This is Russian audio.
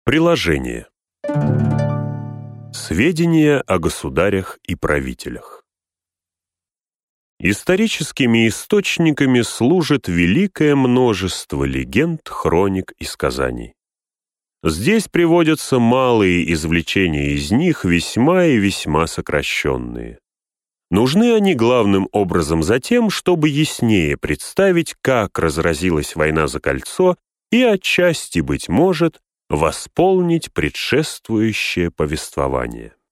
Приложение. Сведения о государях и правителях. Историческими источниками служит великое множество легенд, хроник и сказаний. Здесь приводятся малые извлечения из них, весьма и весьма сокращенные. Нужны они главным образом за тем, чтобы яснее представить, как разразилась война за кольцо и отчасти, быть может, восполнить предшествующее повествование.